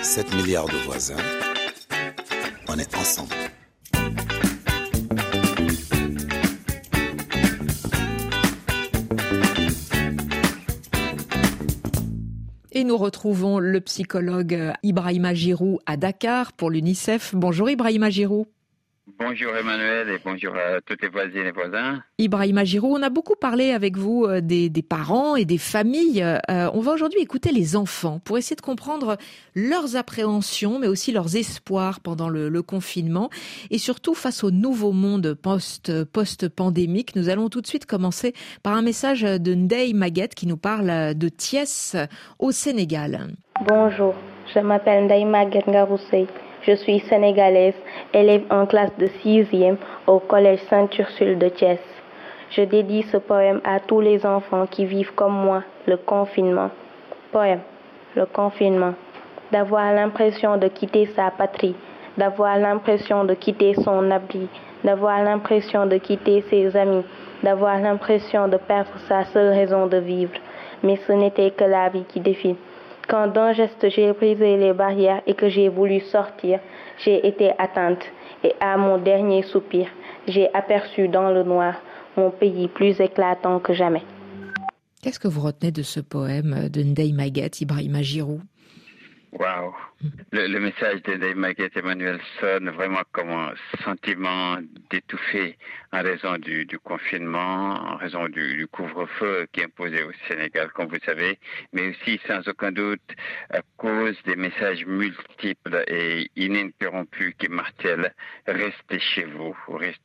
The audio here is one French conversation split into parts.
7 milliards de voisins, on est ensemble. Et nous retrouvons le psychologue Ibrahima Giroux à Dakar pour l'UNICEF. Bonjour Ibrahima Giroux. Bonjour Emmanuel et bonjour à toutes les voisines et voisins. Ibrahima Giroux, on a beaucoup parlé avec vous des parents et des familles. On va aujourd'hui écouter les enfants pour essayer de comprendre leurs appréhensions, mais aussi leurs espoirs pendant le confinement et surtout face au nouveau monde post-pandémique. Nous allons tout de suite commencer par un message de Ndeye Maguette qui nous parle de Thiès au Sénégal. Bonjour, je m'appelle Ndeye Maguette Ngaroussey. Je suis sénégalaise, élève en classe de 6e au collège Sainte-Ursule de Thiès. Je dédie ce poème à tous les enfants qui vivent comme moi le confinement. Poème, le confinement. D'avoir l'impression de quitter sa patrie, d'avoir l'impression de quitter son abri, d'avoir l'impression de quitter ses amis, d'avoir l'impression de perdre sa seule raison de vivre. Mais ce n'était que la vie qui défile. Quand d'un geste j'ai brisé les barrières et que j'ai voulu sortir, j'ai été atteinte et à mon dernier soupir, j'ai aperçu dans le noir mon pays plus éclatant que jamais. Qu'est-ce que vous retenez de ce poème de Ndeye Maguette, Ibrahima Giroux? Waouh! Le message de Ndeye Maguette Emmanuel sonne vraiment comme un sentiment d'étouffer en raison du confinement, en raison du couvre-feu qui est imposé au Sénégal, comme vous savez, mais aussi sans aucun doute à cause des messages multiples et ininterrompus qui martèlent « Restez chez vous »,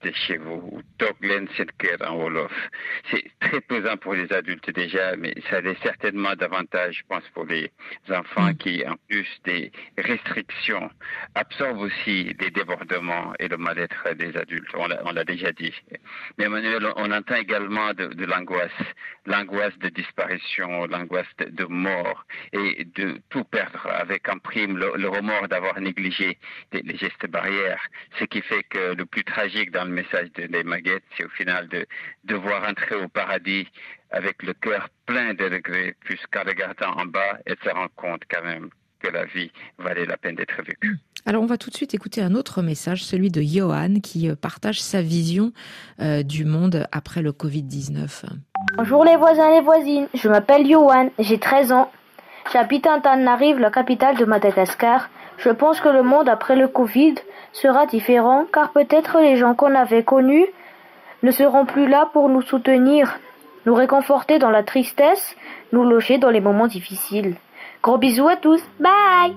ou « Toog leen seen kër » en wolof. C'est très pesant pour les adultes déjà, mais ça l'est certainement davantage, je pense, pour les enfants qui, en plus des restrictions, absorbent aussi des débordements et le mal-être des adultes. On l'a déjà dit. Mais Emmanuel, on entend également de l'angoisse de disparition, l'angoisse de mort et de tout perdre avec en prime le remords d'avoir négligé les gestes barrières. Ce qui fait que le plus tragique dans le message de Ndeye Maguette, c'est au final de devoir entrer au paradis avec le cœur plein de regrets, puisqu'en regardant en bas, elle se rend compte quand même que la vie valait la peine d'être vécue. Alors on va tout de suite écouter un autre message, celui de Johan qui partage sa vision du monde après le Covid-19. Bonjour les voisins et les voisines, je m'appelle Johan, j'ai 13 ans. J'habite à Antananarive, la capitale de Madagascar. Je pense que le monde après le Covid sera différent car peut-être les gens qu'on avait connus ne seront plus là pour nous soutenir, nous réconforter dans la tristesse, nous loger dans les moments difficiles. Gros bisous à tous, bye!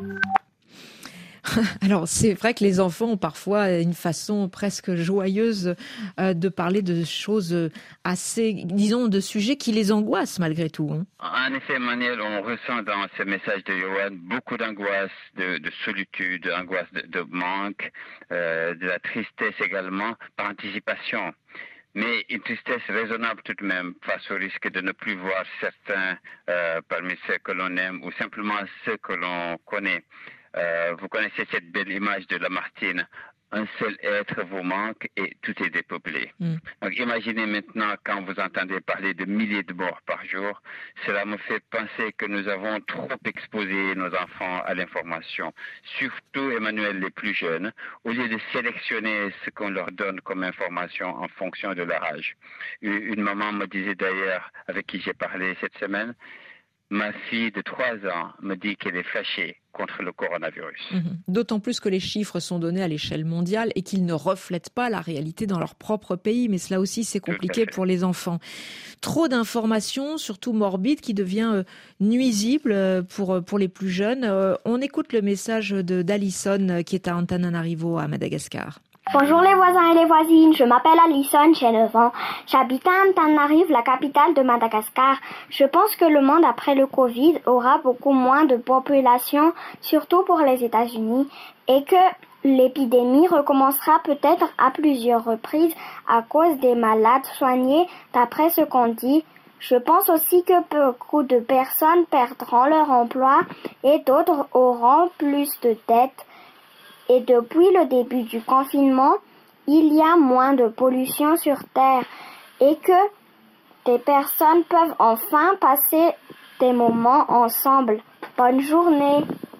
Alors c'est vrai que les enfants ont parfois une façon presque joyeuse de parler de choses assez, disons, de sujets qui les angoissent malgré tout. En effet, Emmanuel, on ressent dans ce message de Johan beaucoup d'angoisse, de solitude, d'angoisse de manque, de la tristesse également, par anticipation. Mais une tristesse raisonnable tout de même face au risque de ne plus voir certains parmi ceux que l'on aime ou simplement ceux que l'on connaît. Vous connaissez cette belle image de Lamartine. Un seul être vous manque et tout est dépeuplé. Donc imaginez maintenant quand vous entendez parler de milliers de morts par jour, cela me fait penser que nous avons trop exposé nos enfants à l'information, surtout Emmanuel les plus jeunes, au lieu de sélectionner ce qu'on leur donne comme information en fonction de leur âge. Une maman me disait d'ailleurs, avec qui j'ai parlé cette semaine, ma fille de 3 ans me dit qu'elle est fâchée contre le coronavirus. D'autant plus que les chiffres sont donnés à l'échelle mondiale et qu'ils ne reflètent pas la réalité dans leur propre pays. Mais cela aussi, c'est compliqué pour les enfants. Trop d'informations, surtout morbides, qui devient nuisible pour les plus jeunes. On écoute le message d'Alison qui est à Antananarivo à Madagascar. Bonjour les voisins et les voisines, je m'appelle Alison, j'ai 9 ans. J'habite à Antananarive, la capitale de Madagascar. Je pense que le monde après le Covid aura beaucoup moins de population, surtout pour les États-Unis, et que l'épidémie recommencera peut-être à plusieurs reprises à cause des malades soignés, d'après ce qu'on dit. Je pense aussi que beaucoup de personnes perdront leur emploi et d'autres auront plus de dettes. Et depuis le début du confinement, il y a moins de pollution sur Terre et que des personnes peuvent enfin passer des moments ensemble. Bonne journée.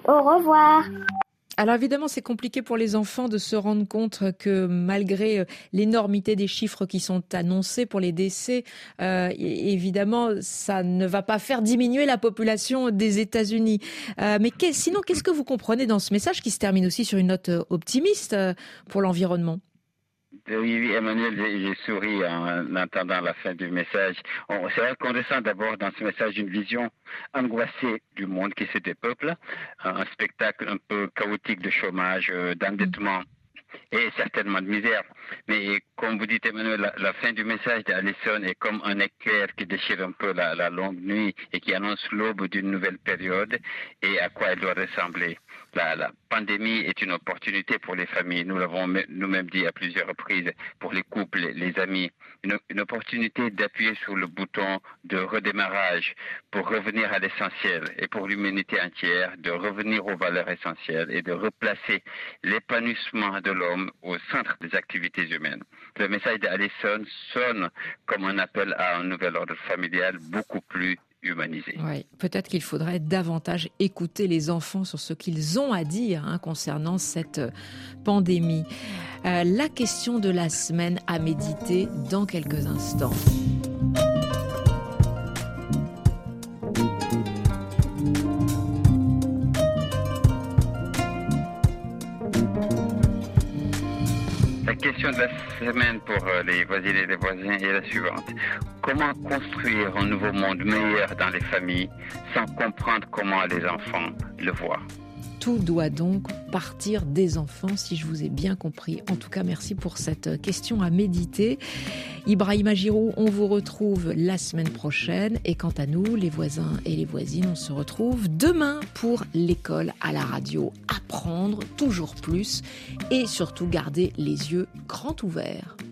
Au revoir. Alors évidemment, c'est compliqué pour les enfants de se rendre compte que malgré l'énormité des chiffres qui sont annoncés pour les décès, évidemment, ça ne va pas faire diminuer la population des États-Unis. Mais sinon, qu'est-ce que vous comprenez dans ce message qui se termine aussi sur une note optimiste pour l'environnement ? Oui, Emmanuel, j'ai souri en entendant la fin du message. C'est vrai qu'on ressent d'abord dans ce message une vision angoissée du monde qui se dépeuple, un spectacle un peu chaotique de chômage, d'endettement et certainement de misère. Mais comme vous dites, Emmanuel, la fin du message d'Alison est comme un éclair qui déchire un peu la longue nuit et qui annonce l'aube d'une nouvelle période et à quoi elle doit ressembler. La pandémie est une opportunité pour les familles, nous l'avons nous-mêmes dit à plusieurs reprises, pour les couples, les amis, une opportunité d'appuyer sur le bouton de redémarrage pour revenir à l'essentiel et pour l'humanité entière de revenir aux valeurs essentielles et de replacer l'épanouissement de l'homme au centre des activités humaines. Le message d'Alison sonne comme un appel à un nouvel ordre familial beaucoup plus humanisé. Oui, peut-être qu'il faudrait davantage écouter les enfants sur ce qu'ils ont à dire concernant cette pandémie. La question de la semaine à méditer dans quelques instants. La question de la semaine pour les voisines et les voisins est la suivante. Comment construire un nouveau monde meilleur dans les familles sans comprendre comment les enfants le voient ? Tout doit donc partir des enfants, si je vous ai bien compris. En tout cas, merci pour cette question à méditer. Ibrahima Giroud, on vous retrouve la semaine prochaine. Et quant à nous, les voisins et les voisines, on se retrouve demain pour l'école à la radio. Apprendre toujours plus et surtout garder les yeux grands ouverts.